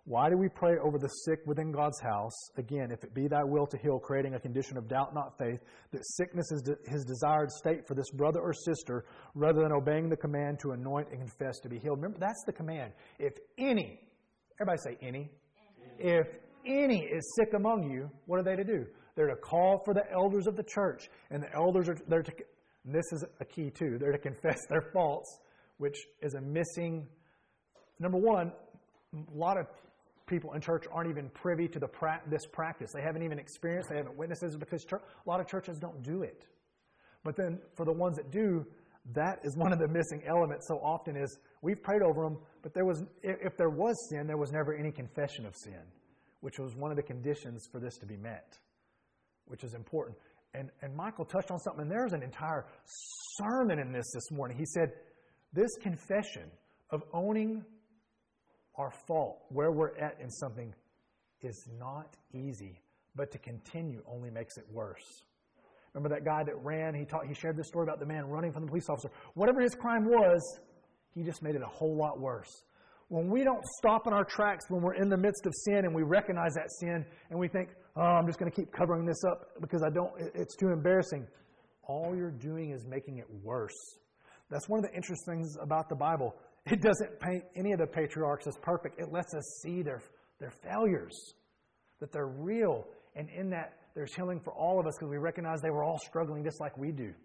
Why do we pray over the sick within God's house? Again, if it be thy will to heal, creating a condition of doubt, not faith, that sickness is his desired state for this brother or sister, rather than obeying the command to anoint and confess to be healed. Remember, that's the command. If any, everybody say any. If any is sick among you, what are they to do? They're to call for the elders of the church. And the elders are there to, and this is a key too, they're to confess their faults, which is a missing, number one, a lot of people in church aren't even privy to this practice. They haven't even experienced, they haven't witnessed it because a lot of churches don't do it. But then for the ones that do, that is one of the missing elements so often is we've prayed over them, but if there was sin, there was never any confession of sin, which was one of the conditions for this to be met, which is important. And Michael touched on something, and there's an entire sermon in this morning. He said, this confession of owning our fault, where we're at in something, is not easy, but to continue only makes it worse. Remember that guy that ran, he shared this story about the man running from the police officer. Whatever his crime was, he just made it a whole lot worse. When we don't stop in our tracks when we're in the midst of sin and we recognize that sin and we think, oh, I'm just going to keep covering this up because it's too embarrassing. All you're doing is making it worse. That's one of the interesting things about the Bible. It doesn't paint any of the patriarchs as perfect. It lets us see their failures, that they're real. And in that, there's healing for all of us because we recognize they were all struggling just like we do.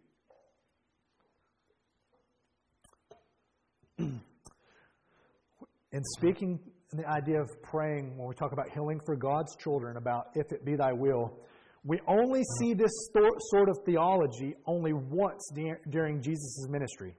In speaking the idea of praying, when we talk about healing for God's children, about if it be thy will, we only see this sort of theology only once during Jesus' ministry.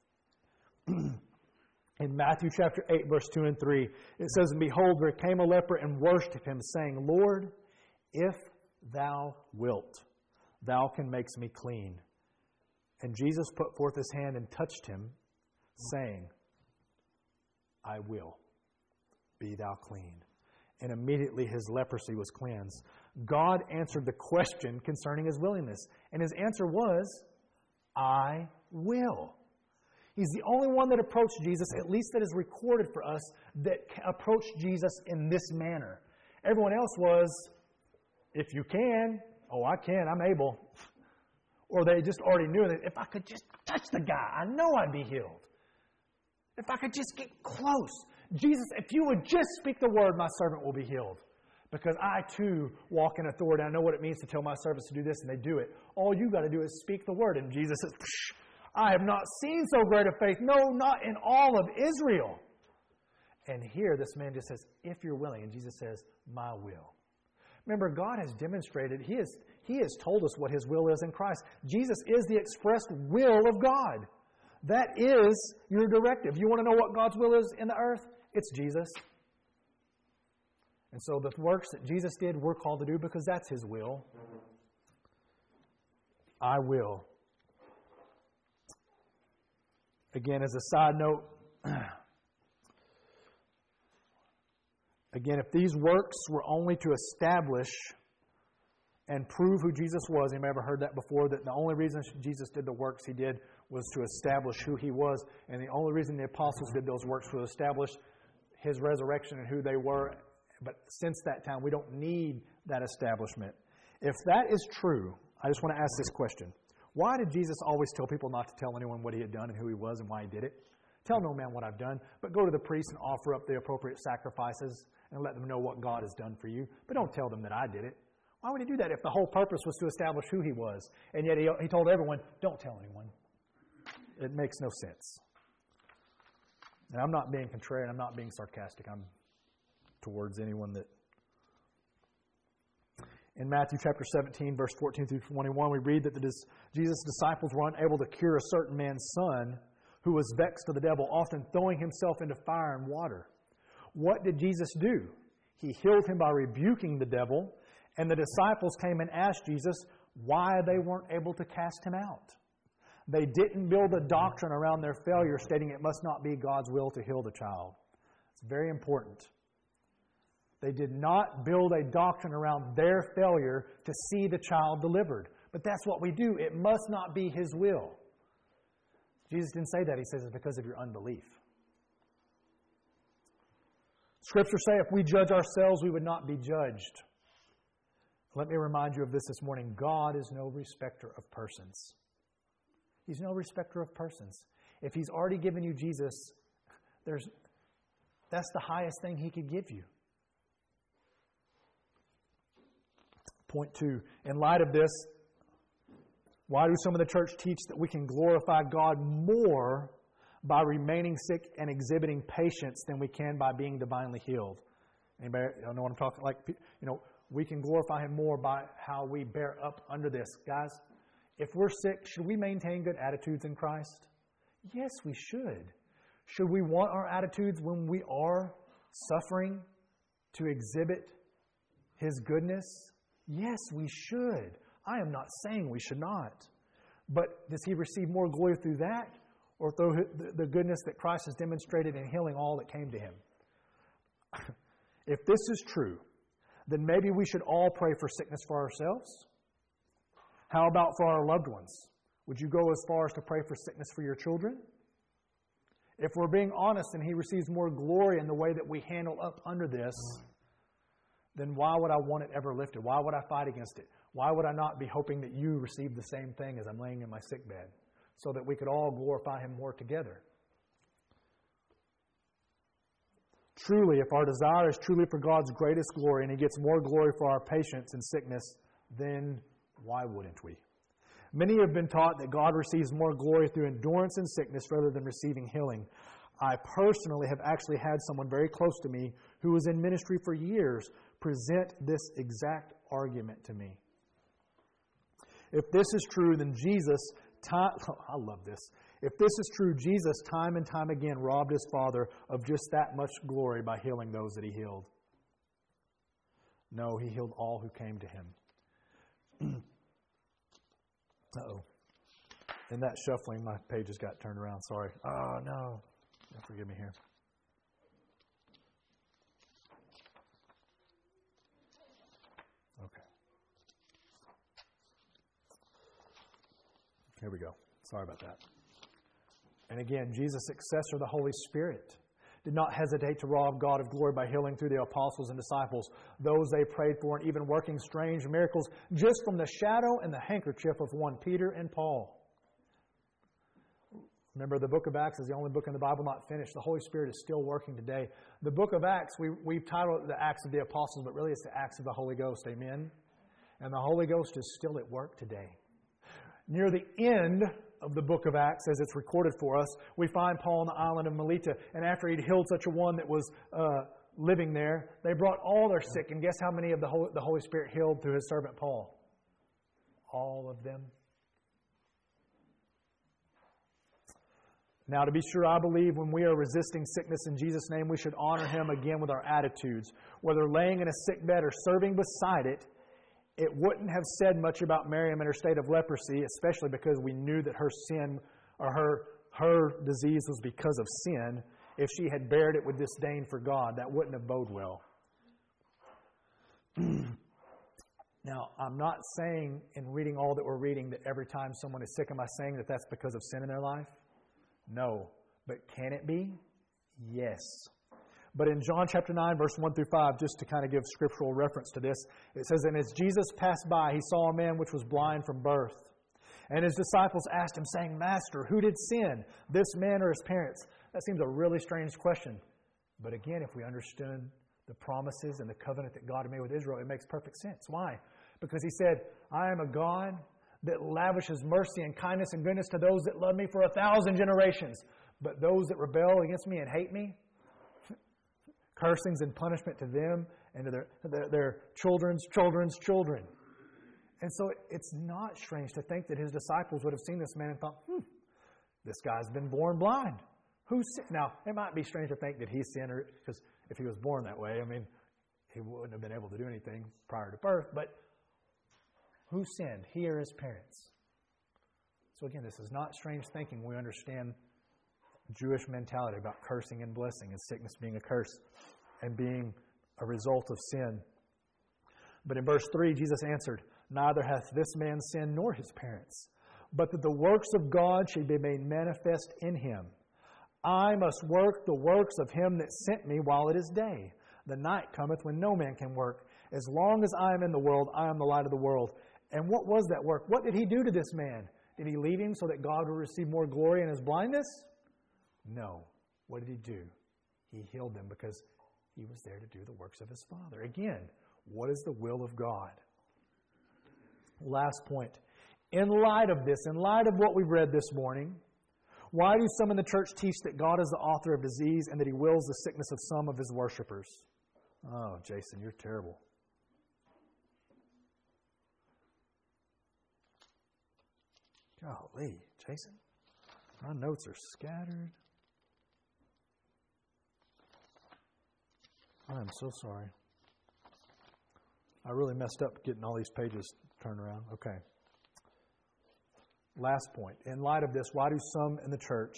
In Matthew chapter 8, verse 2 and 3, it says, and behold, there came a leper and worshipped him, saying, Lord, if thou wilt, thou can make me clean. And Jesus put forth his hand and touched him, saying, I will, be thou clean. And immediately his leprosy was cleansed. God answered the question concerning his willingness. And his answer was, I will. He's the only one that approached Jesus, at least that is recorded for us, that approached Jesus in this manner. Everyone else was, if you can, oh, I can, I'm able. Or they just already knew that if I could just touch the guy, I know I'd be healed. If I could just get close. Jesus, if you would just speak the word, my servant will be healed. Because I too walk in authority. I know what it means to tell my servants to do this, and they do it. All you got to do is speak the word. And Jesus says, I have not seen so great a faith. No, not in all of Israel. And here this man just says, if you're willing. And Jesus says, my will. Remember, God has demonstrated, He has told us what His will is in Christ. Jesus is the expressed will of God. That is your directive. You want to know what God's will is in the earth? It's Jesus. And so the works that Jesus did, we're called to do because that's His will. I will. Again, as a side note, again, if these works were only to establish and prove who Jesus was, you may have heard that before, that the only reason Jesus did the works He did was to establish who He was, and the only reason the apostles did those works was to establish His resurrection and who they were. But since that time, we don't need that establishment. If that is true, I just want to ask this question. Why did Jesus always tell people not to tell anyone what He had done and who He was and why He did it? Tell no man what I've done, but go to the priest and offer up the appropriate sacrifices and let them know what God has done for you. But don't tell them that I did it. Why would He do that if the whole purpose was to establish who He was? And yet He told everyone, don't tell anyone. It makes no sense. And I'm not being contrarian. I'm not being sarcastic. I'm towards anyone that... In Matthew chapter 17, verse 14 through 21, we read that Jesus' disciples were unable to cure a certain man's son who was vexed of the devil, often throwing himself into fire and water. What did Jesus do? He healed him by rebuking the devil, and the disciples came and asked Jesus why they weren't able to cast him out. They didn't build a doctrine around their failure, stating it must not be God's will to heal the child. It's very important. They did not build a doctrine around their failure to see the child delivered. But that's what we do. It must not be His will. Jesus didn't say that. He says it's because of your unbelief. Scriptures say if we judge ourselves, we would not be judged. Let me remind you of this morning. God is no respecter of persons. He's no respecter of persons. If He's already given you Jesus, that's the highest thing He could give you. Point 2. In light of this, why do some of the church teach that we can glorify God more by remaining sick and exhibiting patience than we can by being divinely healed? Anybody know what I'm talking? We can glorify Him more by how we bear up under this. Guys, if we're sick, should we maintain good attitudes in Christ? Yes, we should. Should we want our attitudes when we are suffering to exhibit His goodness? Yes, we should. I am not saying we should not. But does He receive more glory through that or through the goodness that Christ has demonstrated in healing all that came to Him? If this is true, then maybe we should all pray for sickness for ourselves. How about for our loved ones? Would you go as far as to pray for sickness for your children? If we're being honest and He receives more glory in the way that we handle up under this, then why would I want it ever lifted? Why would I fight against it? Why would I not be hoping that you receive the same thing as I'm laying in my sick bed so that we could all glorify Him more together? Truly, if our desire is truly for God's greatest glory and He gets more glory for our patience and sickness, then why wouldn't we? Many have been taught that God receives more glory through endurance and sickness rather than receiving healing. I personally have actually had someone very close to me who was in ministry for years present this exact argument to me. If this is true, then Jesus, I love this. If this is true, Jesus time and time again robbed His Father of just that much glory by healing those that He healed. No, He healed all who came to Him. Uh-oh. In that shuffling, my pages got turned around. Sorry. Oh, no. Forgive me here. Okay. Here we go. Sorry about that. And again, Jesus' successor, the Holy Spirit, did not hesitate to rob God of glory by healing through the apostles and disciples, those they prayed for, and even working strange miracles just from the shadow and the handkerchief of one Peter and Paul. Remember, the book of Acts is the only book in the Bible not finished. The Holy Spirit is still working today. The book of Acts, we've titled it the Acts of the Apostles, but really it's the Acts of the Holy Ghost. Amen? And the Holy Ghost is still at work today. Near the end of the book of Acts, as it's recorded for us, we find Paul on the island of Melita. And after he'd healed such a one that was living there, they brought all their sick. And guess how many of the Holy Spirit healed through His servant Paul? All of them. Now, to be sure, I believe when we are resisting sickness in Jesus' name, we should honor Him again with our attitudes. Whether laying in a sick bed or serving beside it, it wouldn't have said much about Miriam and her state of leprosy, especially because we knew that her sin or her disease was because of sin. If she had bared it with disdain for God, that wouldn't have boded well. Now, I'm not saying in reading all that we're reading that every time someone is sick, am I saying that that's because of sin in their life? No. But can it be? Yes. But in John chapter 9, verse 1 through 5, just to kind of give scriptural reference to this, it says, "And as Jesus passed by, He saw a man which was blind from birth. And His disciples asked Him, saying, 'Master, who did sin, this man or his parents?'" That seems a really strange question. But again, if we understood the promises and the covenant that God had made with Israel, it makes perfect sense. Why? Because He said, "I am a God that lavishes mercy and kindness and goodness to those that love Me for 1,000 generations. But those that rebel against Me and hate Me, cursings and punishment to them and to their children's children's children." And so it's not strange to think that His disciples would have seen this man and thought, this guy's been born blind. Who sinned? Now, it might be strange to think that he sinned, because if he was born that way, he wouldn't have been able to do anything prior to birth. But who sinned? He or his parents? So again, this is not strange thinking. We understand Jewish mentality about cursing and blessing, and sickness being a curse and being a result of sin. But in verse 3, Jesus answered, "Neither hath this man sinned nor his parents, but that the works of God should be made manifest in him. I must work the works of Him that sent Me while it is day. The night cometh when no man can work. As long as I am in the world, I am the light of the world. And what was that work? What did He do to this man? Did He leave him so that God would receive more glory in his blindness? No. What did He do? He healed him because He was there to do the works of His Father. Again, what is the will of God? Last point. In light of this, in light of what we've read this morning, why do some in the church teach that God is the author of disease and that He wills the sickness of some of His worshipers? Oh, Jason, you're terrible. Golly, Jason, my notes are scattered. I'm so sorry. I really messed up getting all these pages turned around. Okay. Last point. In light of this, why do some in the church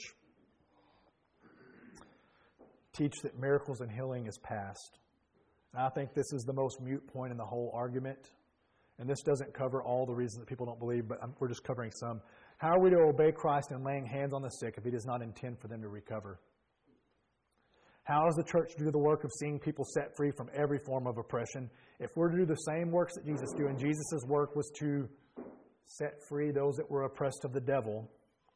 teach that miracles and healing is past? And I think this is the most mute point in the whole argument. And this doesn't cover all the reasons that people don't believe, but we're just covering some. How are we to obey Christ in laying hands on the sick if He does not intend for them to recover? How is the church to do the work of seeing people set free from every form of oppression if we're to do the same works that Jesus did? And Jesus' work was to set free those that were oppressed of the devil.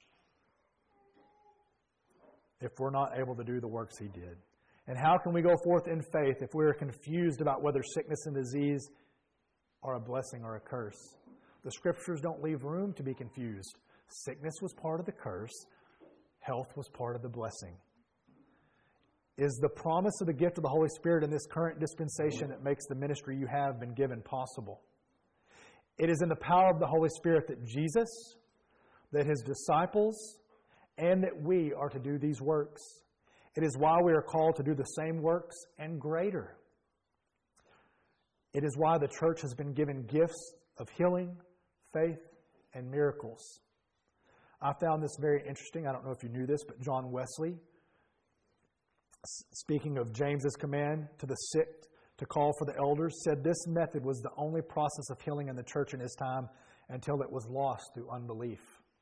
If we're not able to do the works He did. And how can we go forth in faith if we are confused about whether sickness and disease are a blessing or a curse? The Scriptures don't leave room to be confused. Sickness was part of the curse. Health was part of the blessing. Is the promise of the gift of the Holy Spirit in this current dispensation that makes the ministry you have been given possible? It is in the power of the Holy Spirit that Jesus, that His disciples, and that we are to do these works. It is why we are called to do the same works and greater. It is why the church has been given gifts of healing, faith, and miracles. I found this very interesting. I don't know if you knew this, but John Wesley, speaking of James's command to the sick to call for the elders, said this method was the only process of healing in the church in his time until it was lost through unbelief.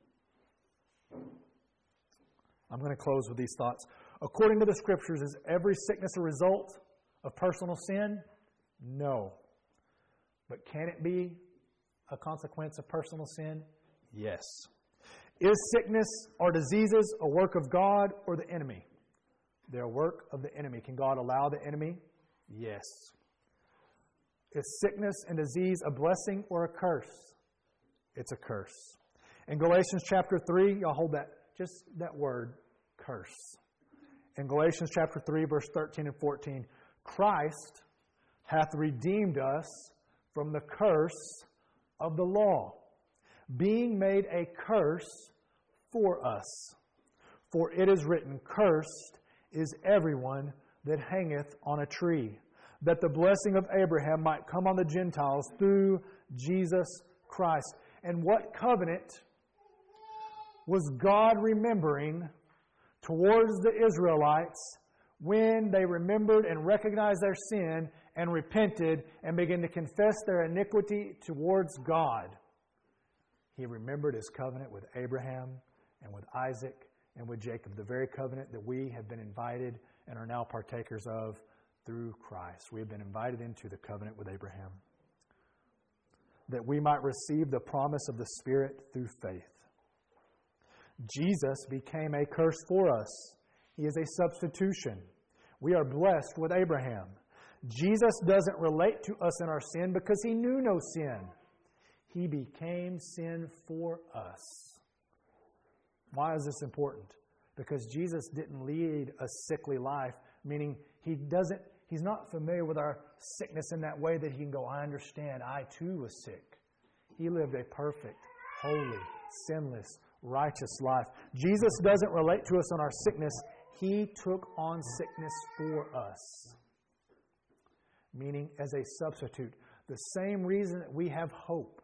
I'm going to close with these thoughts. According to the Scriptures, is every sickness a result of personal sin? No. But can it be a consequence of personal sin? Yes. Is sickness or diseases a work of God or the enemy? They're a work of the enemy. Can God allow the enemy? Yes. Is sickness and disease a blessing or a curse? It's a curse. In Galatians chapter 3, y'all hold that, just that word, curse. In Galatians chapter 3, verse 13 and 14, Christ hath redeemed us from the curse of the law, being made a curse for us. For it is written, cursed is everyone that hangeth on a tree, that the blessing of Abraham might come on the Gentiles through Jesus Christ. And what covenant was God remembering towards the Israelites when they remembered and recognized their sin and repented and began to confess their iniquity towards God? He remembered His covenant with Abraham and with Isaac and with Jacob, the very covenant that we have been invited and are now partakers of through Christ. We have been invited into the covenant with Abraham, that we might receive the promise of the Spirit through faith. Jesus became a curse for us. He is a substitution. We are blessed with Abraham. Jesus doesn't relate to us in our sin because He knew no sin. He became sin for us. Why is this important? Because Jesus didn't lead a sickly life, meaning He's not familiar with our sickness in that way that He can go, I understand, I too was sick. He lived a perfect, holy, sinless, righteous life. Jesus doesn't relate to us on our sickness. He took on sickness for us, meaning as a substitute. The same reason that we have hope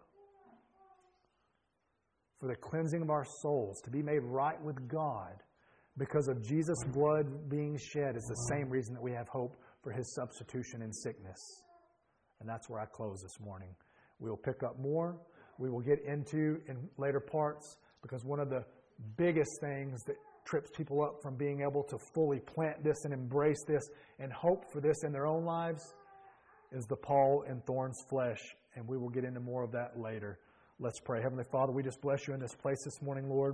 for the cleansing of our souls, to be made right with God because of Jesus' blood being shed, is the same reason that we have hope for His substitution in sickness. And that's where I close this morning. We'll pick up more. We will get into in later parts, because one of the biggest things that trips people up from being able to fully plant this and embrace this and hope for this in their own lives is the Paul in thorns flesh. And we will get into more of that later. Let's pray. Heavenly Father, we just bless you in this place this morning, Lord.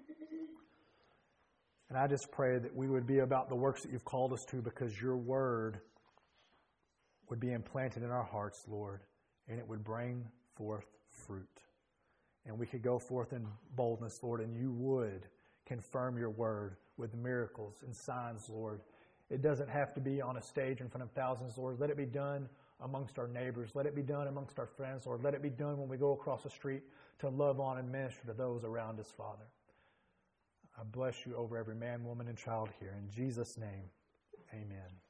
And I just pray that we would be about the works that you've called us to, because your word would be implanted in our hearts, Lord, and it would bring forth fruit. And we could go forth in boldness, Lord, and you would confirm your word with miracles and signs, Lord. It doesn't have to be on a stage in front of thousands, Lord. Let it be done amongst our neighbors. Let it be done amongst our friends, Lord. Let it be done when we go across the street to love on and minister to those around us, Father. I bless you over every man, woman, and child here. In Jesus' name, amen.